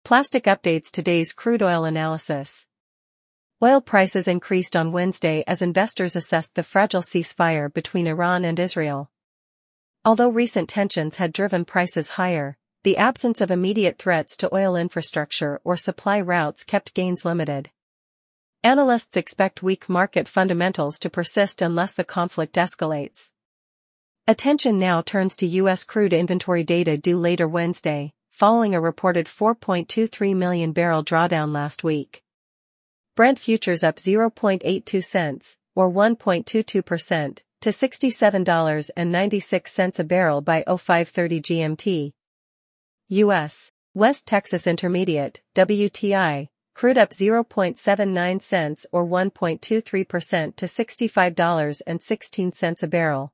Plastic updates today's crude oil analysis. Oil prices increased on Wednesday as investors assessed the fragile ceasefire between Iran and Israel. Although recent tensions had driven prices higher, the absence of immediate threats to oil infrastructure or supply routes kept gains limited. Analysts expect weak market fundamentals to persist unless the conflict escalates. Attention now turns to U.S. crude inventory data due later Wednesday, following a reported 4.23 million barrel drawdown last week. Brent futures up 0.82 cents, or 1.22%, to $67.96 a barrel by 0530 GMT. U.S. West Texas Intermediate, WTI, crude up 0.79 cents or 1.23% to $65.16 a barrel.